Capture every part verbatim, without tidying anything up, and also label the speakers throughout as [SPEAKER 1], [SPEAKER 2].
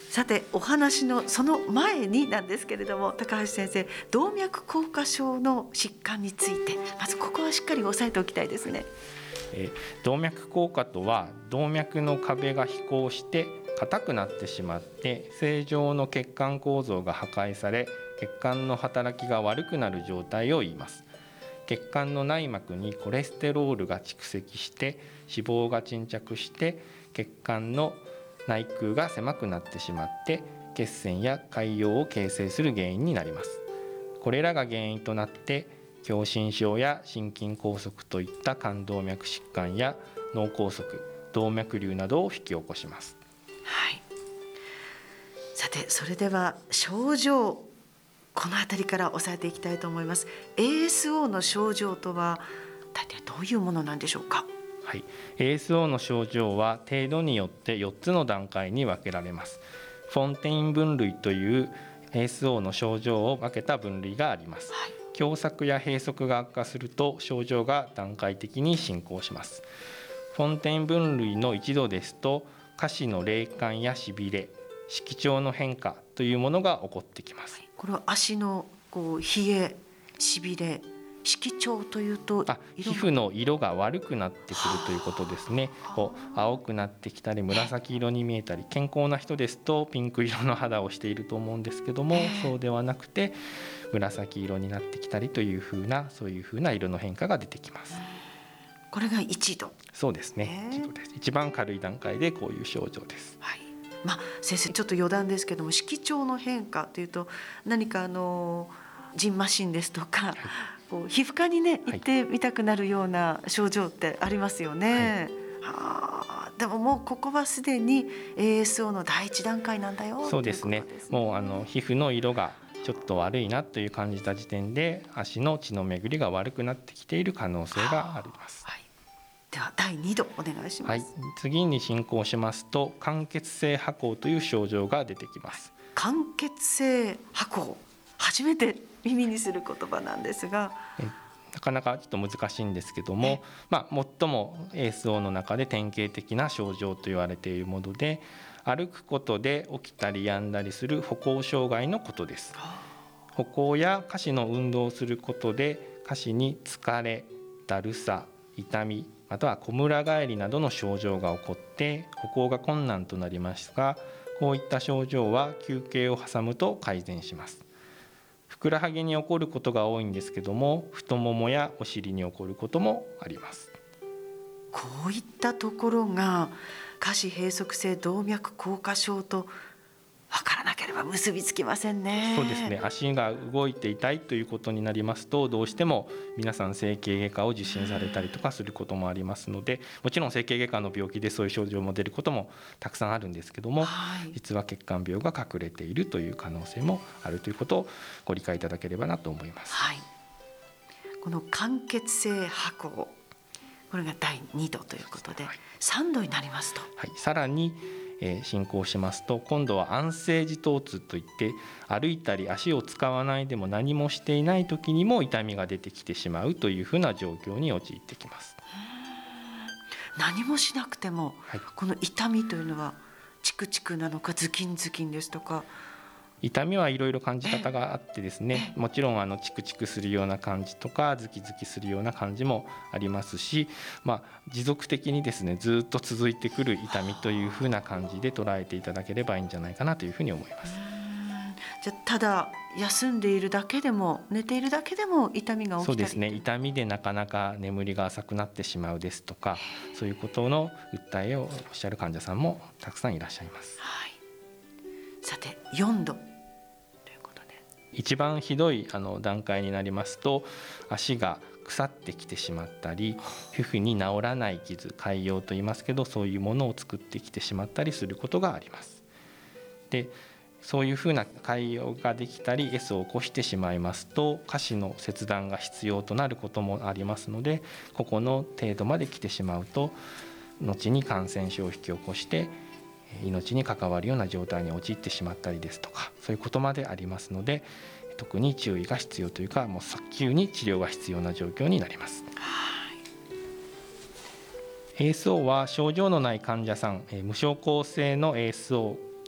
[SPEAKER 1] さてお話のその前になんですけれども、高橋先生、動脈硬化症の疾患についてまずここはしっかり押さえておきたいですね。
[SPEAKER 2] えー、動脈硬化とは動脈の壁が肥厚して硬くなってしまって正常の血管構造が破壊され血管の働きが悪くなる状態を言います。血管の内膜にコレステロールが蓄積して脂肪が沈着して血管の内腔が狭くなってしまって血栓や潰瘍を形成する原因になります。これらが原因となって狭心症や心筋梗塞といった冠動脈疾患や脳梗塞、動脈瘤などを引き起こします。
[SPEAKER 1] はい、さてそれでは症状、このあたりから押さえていきたいと思います。 エーエスオー の症状とは大体どういうものなんでしょうか。
[SPEAKER 2] はい、エーエスオー の症状は程度によってよっつの段階に分けられます。フォンテイン分類という エーエスオー の症状を分けた分類があります。はい、狭窄や閉塞が悪化すると症状が段階的に進行します。フォンテイン分類のいちどですと下肢の冷感やしびれ、色調の変化というものが起こってきます。
[SPEAKER 1] これは足のこう冷え、しびれ、色調というと
[SPEAKER 2] あ皮膚の色が悪くなってくるということですね。こう青くなってきたり紫色に見えたり、健康な人ですとピンク色の肌をしていると思うんですけども、そうではなくて紫色になってきたりというふうな、そういうふうな色の変化が出てきます。
[SPEAKER 1] これがいちど。
[SPEAKER 2] そうですね、いちどです。一番軽い段階でこういう症状です。
[SPEAKER 1] はい、まあ、先生ちょっと余談ですけども、色調の変化というと何かあのジンマシンですとか、はい、こう皮膚科にね行ってみたくなるような症状ってありますよね。はい、はあ、でももうここはすでに エーエスオー の第一段階なんだよ。
[SPEAKER 2] そうですね。もうあの皮膚の色がちょっと悪いなという感じた時点で足の血の巡りが悪くなってきている可能性があります。
[SPEAKER 1] はい、ではだいにどお願いします。
[SPEAKER 2] はい、次に進行しますと間欠性跛行という症状が出てきます。
[SPEAKER 1] 間欠性跛行、初めて耳にする言葉なんですが、
[SPEAKER 2] えなかなかちょっと難しいんですけども、まあ、最も エーエスオー の中で典型的な症状と言われているもので、歩くことで起きたり止んだりする歩行障害のことです。歩行や下肢の運動をすることで下肢に疲れ、だるさ、痛み、またはこむら返りなどの症状が起こって歩行が困難となりますが、こういった症状は休憩を挟むと改善します。ふくらはぎに起こることが多いんですけども、太ももやお尻に起こることもあります。
[SPEAKER 1] こういったところが下肢閉塞性動脈硬化症と分からなければ結びつきませんね。
[SPEAKER 2] そうですね。足が動いて痛いということになりますと、どうしても皆さん整形外科を受診されたりとかすることもありますので、もちろん整形外科の病気でそういう症状も出ることもたくさんあるんですけども、はい、実は血管病が隠れているという可能性もあるということをご理解いただければなと思います。
[SPEAKER 1] はい、この間欠性跛行、これがだいにどということで、はい、さんどになりますと、
[SPEAKER 2] はい、さらにえー、進行しますと、今度は安静時疼痛といって、歩いたり足を使わないでも何もしていない時にも痛みが出てきてしまうというふうな状況に陥ってきます。
[SPEAKER 1] 何もしなくても、はい、この痛みというのはチクチクなのかズキンズキンですとか、
[SPEAKER 2] 痛みはいろいろ感じ方があってですね、もちろんあのチクチクするような感じとかズキズキするような感じもありますし、まあ、持続的にですねずっと続いてくる痛みというふうな感じで捉えていただければいいんじゃないかなというふうに思います。
[SPEAKER 1] じゃあただ休んでいるだけでも寝ているだけでも痛みが起きたり、
[SPEAKER 2] そうですね、痛みでなかなか眠りが浅くなってしまうですとか、そういうことの訴えをおっしゃる患者さんもたくさんいらっしゃいます。
[SPEAKER 1] はい、さてよんど
[SPEAKER 2] 一番ひどいあの段階になりますと、足が腐ってきてしまったり、皮膚に治らない傷、潰瘍と言いますけど、そういうものを作ってきてしまったりすることがあります。で、そういうふうな潰瘍ができたり S を起こしてしまいますと、下肢の切断が必要となることもありますので、ここの程度まで来てしまうと後に感染症を引き起こして命に関わるような状態に陥ってしまったりですとか、そういうことまでありますので、特に注意が必要というか、もう早急に治療が必要な状況になります。はい、エーエスオー は症状のない患者さん、無症候性の エーエスオー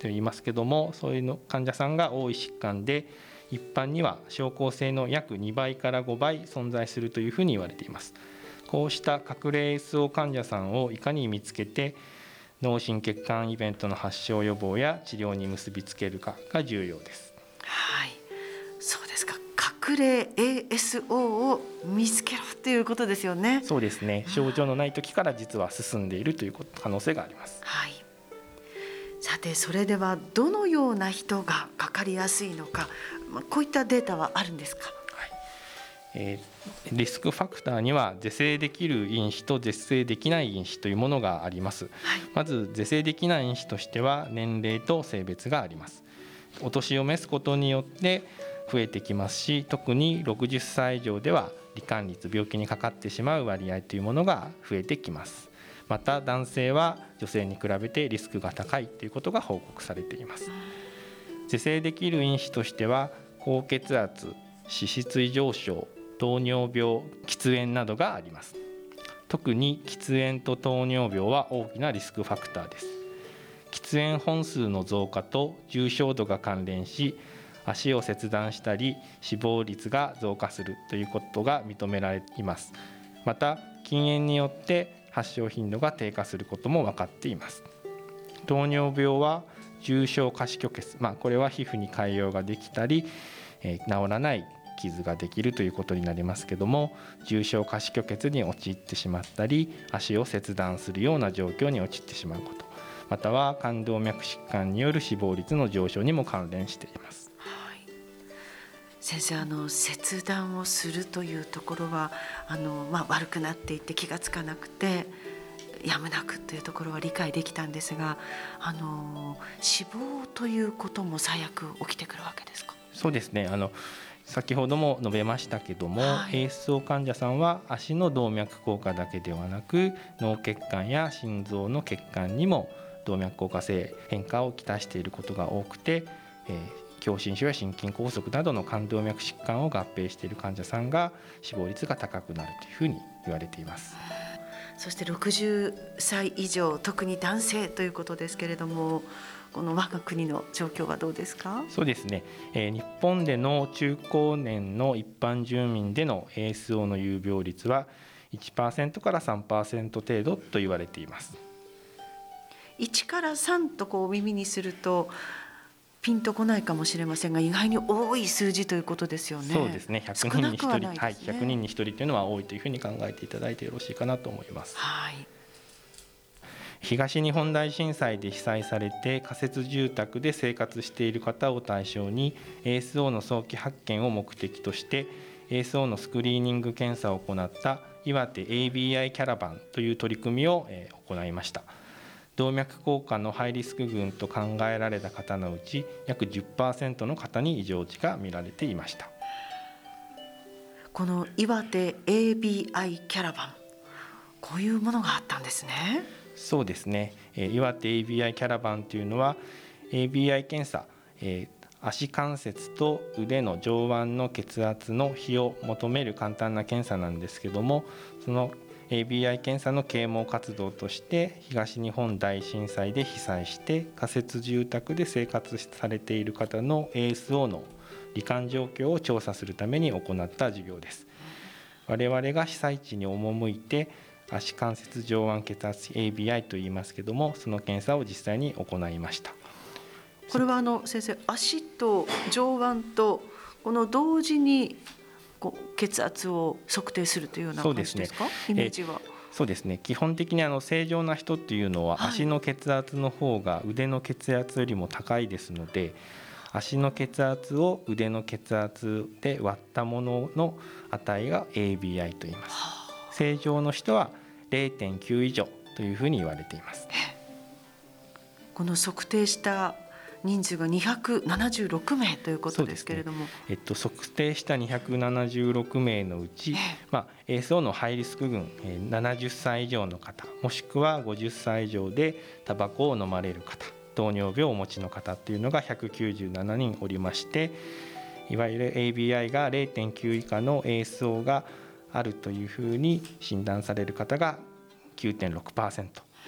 [SPEAKER 2] と言いますけども、そういうの患者さんが多い疾患で、一般には症候性の約にばいからごばい存在するというふうに言われています。こうした隠れ エーエスオー 患者さんをいかに見つけて、脳心血管イベントの発症予防や治療に結びつけるかが重要です。
[SPEAKER 1] はい、そうですか。隠れ エーエスオー を見つけろということですよね。
[SPEAKER 2] そうですね。症状のない時から実は進んでいるという可能性があります。
[SPEAKER 1] はい。さて、それではどのような人がかかりやすいのか、こういったデータはあるんですか？
[SPEAKER 2] えー、リスクファクターには是正できる因子と是正できない因子というものがあります。はい、まず是正できない因子としては年齢と性別があります。お年を召すことによって増えてきますし、特にろくじゅっさい以上では罹患率、病気にかかってしまう割合というものが増えてきます。また男性は女性に比べてリスクが高いということが報告されています。是正できる因子としては高血圧、脂質異常症、糖尿病、喫煙などがあります。特に喫煙と糖尿病は大きなリスクファクターです。喫煙本数の増加と重症度が関連し、足を切断したり死亡率が増加するということが認められています。また禁煙によって発症頻度が低下することも分かっています。糖尿病は重症下肢虚血、まあ、これは皮膚に潰瘍ができたり、えー、治らない傷ができるということになりますけども、重症下肢虚血に陥ってしまったり足を切断するような状況に陥ってしまうこと、または冠動脈疾患による死亡率の上昇にも関連しています。
[SPEAKER 1] はい、先生、あの切断をするというところはあの、まあ、悪くなっていって気がつかなくてやむなくというところは理解できたんですが、あの死亡ということも最悪起きてくるわけですか？
[SPEAKER 2] そうですね。あの先ほども述べましたけども、
[SPEAKER 1] はい、
[SPEAKER 2] エーエスオー 患者さんは足の動脈硬化だけではなく、脳血管や心臓の血管にも動脈硬化性変化をきたしていることが多くて、えー、狭心症や心筋梗塞などの冠動脈疾患を合併している患者さんが死亡率が高くなるというふうに言われています。
[SPEAKER 1] そしてろくじゅっさい以上、特に男性ということですけれども、この我が国の状況はどうですか？
[SPEAKER 2] そうですね、えー、日本での中高年の一般住民での エーエスオー の有病率は いちパーセント から さんパーセント 程度と言われています。
[SPEAKER 1] いちからさんとこう耳にするとピンとこないかもしれませんが、意外に多い数字ということですよね。
[SPEAKER 2] そうですね。ひゃくにんにひとり、
[SPEAKER 1] 少なくはないですね。
[SPEAKER 2] はい、ひゃくにんにひとりというのは多いというふうに考えていただいてよろしいかなと思います。
[SPEAKER 1] はい。
[SPEAKER 2] 東日本大震災で被災されて仮設住宅で生活している方を対象に エーエスオー の早期発見を目的として エーエスオー のスクリーニング検査を行った岩手 エービーアイ キャラバンという取り組みを行いました。動脈硬化のハイリスク群と考えられた方のうち約 じゅっパーセント の方に異常値が見られていました。
[SPEAKER 1] この岩手 エービーアイ キャラバン、こういうものがあったんですね。
[SPEAKER 2] そうですね。岩手 エービーアイ キャラバンというのは エービーアイ 検査、えー、足関節と腕の上腕の血圧の比を求める簡単な検査なんですけども、その エービーアイ 検査の啓蒙活動として東日本大震災で被災して仮設住宅で生活されている方の エーエスオー の罹患状況を調査するために行った授業です。我々が被災地に赴いて足関節上腕血圧 エービーアイ と言いますけども、その検査を実際に行いました。
[SPEAKER 1] これはあの先生、足と上腕とこの同時にこう血圧を測定するというような感じですか？イメージは。
[SPEAKER 2] そうですね。基本的にあの正常な人っていうのは足の血圧の方が腕の血圧よりも高いですので、足の血圧を腕の血圧で割ったものの値が エービーアイ と言います。正常の人は れいてんきゅう 以上というふうに言われています。
[SPEAKER 1] この測定した人数がにひゃくななじゅうろくめいということですけれども、ね、
[SPEAKER 2] えっと、測定したにひゃくななじゅうろくめいのうち、まあ、エーエスオー のハイリスク群、ななじゅっさい以上の方、もしくはごじゅっさい以上でタバコを飲まれる方、糖尿病をお持ちの方というのがひゃくきゅうじゅうななにんおりまして、いわゆる エービーアイ が れいてんきゅう 以下の エーエスオー があるというふうに診断される方が きゅうてんろくパーセント、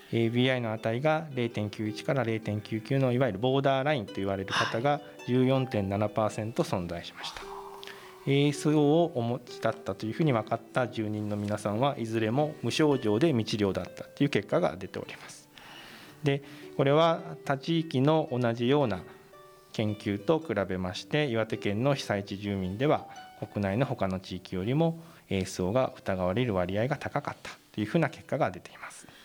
[SPEAKER 2] エービーアイ の値が ゼロてんきゅういち から ゼロてんきゅうきゅう のいわゆるボーダーラインと言われる方が じゅうよんてんななパーセント 存在しました。エーエスオー をお持ちだったというふうに分かったじゅうにんの皆さんはいずれも無症状で未治療だったという結果が出ております。でこれは他地域の同じような研究と比べまして岩手県の被災地住民では国内の他の地域よりも エーエスオー が疑われる割合が高かったというふうな結果が出ています。